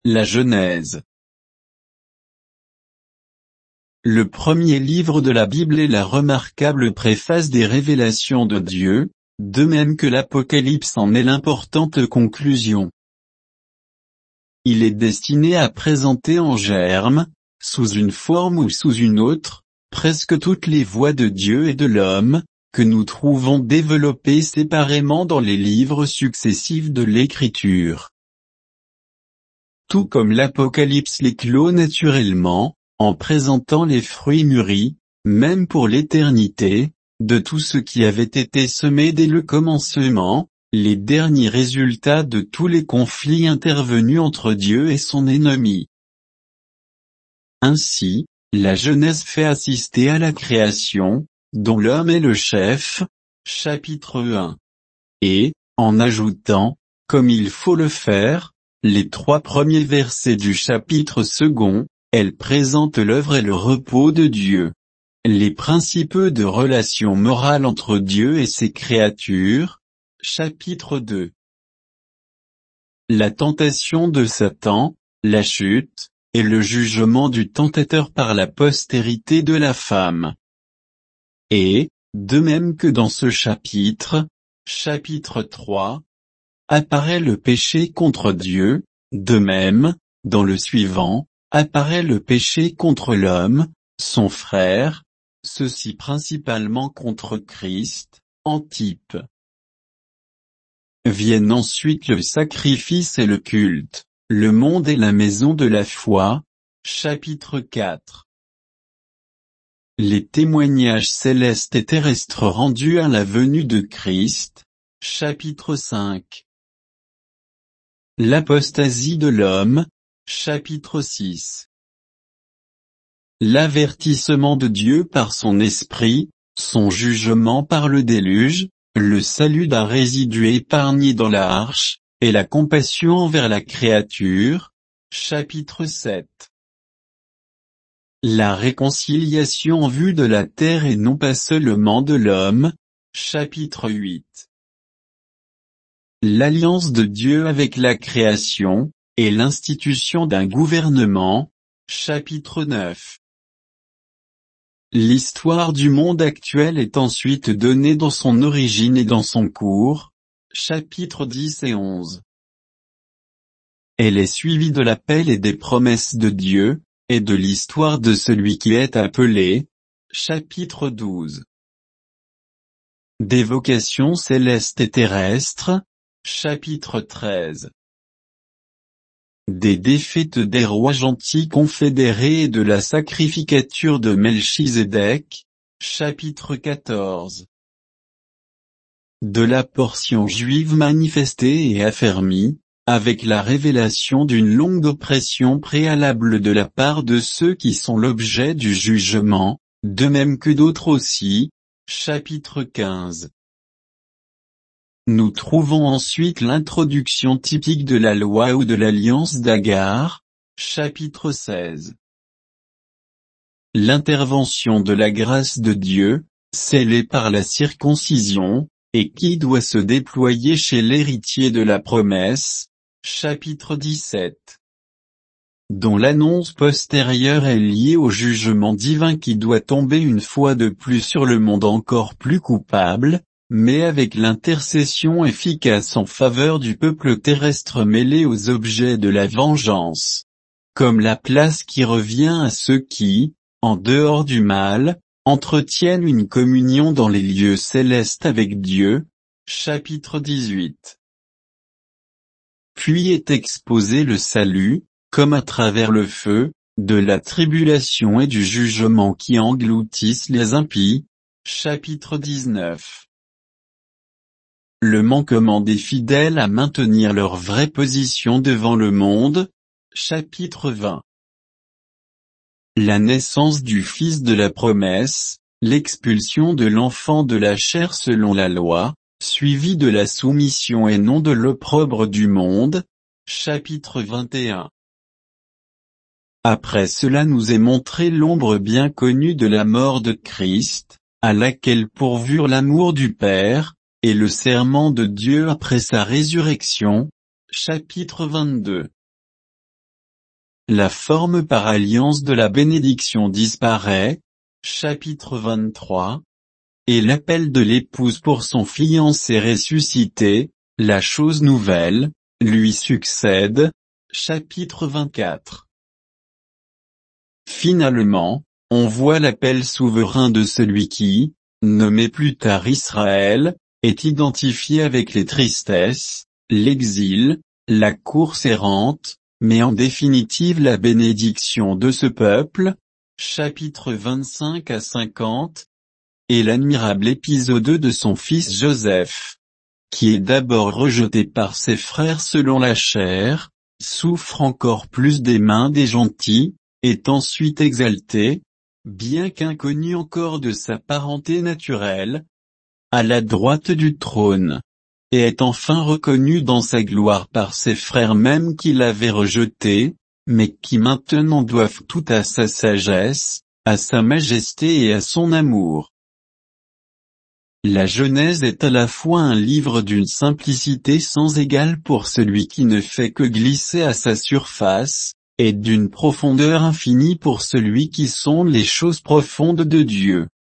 La Genèse. Le premier livre de la Bible est la remarquable préface des révélations de Dieu, de même que l'Apocalypse en est l'importante conclusion. Il est destiné à présenter en germe, sous une forme ou sous une autre, presque toutes les voies de Dieu et de l'homme, que nous trouvons développées séparément dans les livres successifs de l'Écriture. Tout comme l'Apocalypse les clôt naturellement, en présentant les fruits mûris, même pour l'éternité, de tout ce qui avait été semé dès le commencement, les derniers résultats de tous les conflits intervenus entre Dieu et son ennemi. Ainsi, la Genèse fait assister à la création, dont l'homme est le chef, chapitre 1. Et, en ajoutant, comme il faut le faire, les 3 premiers versets du chapitre 2, elle présente l'œuvre et le repos de Dieu. Les principes de relations morales entre Dieu et ses créatures, chapitre 2. La tentation de Satan, la chute, et le jugement du tentateur par la postérité de la femme. Et, de même que dans ce chapitre, chapitre 3, apparaît le péché contre Dieu, de même, dans le suivant, apparaît le péché contre l'homme, son frère, ceci principalement contre Christ, en type. Viennent ensuite le sacrifice et le culte, le monde et la maison de la foi, chapitre 4. Les témoignages célestes et terrestres rendus à la venue de Christ, chapitre 5. L'apostasie de l'homme, chapitre 6. L'avertissement de Dieu par son esprit, son jugement par le déluge, le salut d'un résidu épargné dans la arche, et la compassion envers la créature, chapitre 7. La réconciliation en vue de la terre et non pas seulement de l'homme, chapitre 8. L'alliance de Dieu avec la création, et l'institution d'un gouvernement, chapitre 9. L'histoire du monde actuel est ensuite donnée dans son origine et dans son cours, chapitres 10 et 11. Elle est suivie de l'appel et des promesses de Dieu, et de l'histoire de celui qui est appelé, chapitre 12. Des vocations célestes et terrestres, chapitre 13. Des défaites des rois gentils confédérés et de la sacrificature de Melchizedek, chapitre 14. De la portion juive manifestée et affermie, avec la révélation d'une longue oppression préalable de la part de ceux qui sont l'objet du jugement, de même que d'autres aussi, chapitre 15. Nous trouvons ensuite l'introduction typique de la loi ou de l'alliance d'Agar, chapitre 16. L'intervention de la grâce de Dieu, scellée par la circoncision, et qui doit se déployer chez l'héritier de la promesse, chapitre 17. Dont l'annonce postérieure est liée au jugement divin qui doit tomber une fois de plus sur le monde encore plus coupable, mais avec l'intercession efficace en faveur du peuple terrestre mêlé aux objets de la vengeance. Comme la place qui revient à ceux qui, en dehors du mal, entretiennent une communion dans les lieux célestes avec Dieu, chapitre 18. Puis est exposé le salut, comme à travers le feu, de la tribulation et du jugement qui engloutissent les impies, chapitre 19. Le manquement des fidèles à maintenir leur vraie position devant le monde, chapitre 20. La naissance du Fils de la promesse, l'expulsion de l'enfant de la chair selon la loi, suivie de la soumission et non de l'opprobre du monde, chapitre 21. Après cela nous est montré l'ombre bien connue de la mort de Christ, à laquelle pourvurent l'amour du Père, et le serment de Dieu après sa résurrection, chapitre 22. la forme par alliance de la bénédiction disparaît, chapitre 23, et l'appel de l'épouse pour son fiancé ressuscité, la chose nouvelle, lui succède, chapitre 24. Finalement, on voit l'appel souverain de celui qui, nommé plus tard Israël, est identifié avec les tristesses, l'exil, la course errante, mais en définitive la bénédiction de ce peuple, chapitres 25 à 50, et l'admirable épisode de son fils Joseph, qui est d'abord rejeté par ses frères selon la chair, souffre encore plus des mains des gentils, est ensuite exalté, bien qu'inconnu encore de sa parenté naturelle, à la droite du trône, et est enfin reconnu dans sa gloire par ses frères même qui l'avaient rejeté, mais qui maintenant doivent tout à sa sagesse, à sa majesté et à son amour. La Genèse est à la fois un livre d'une simplicité sans égale pour celui qui ne fait que glisser à sa surface, et d'une profondeur infinie pour celui qui sonde les choses profondes de Dieu.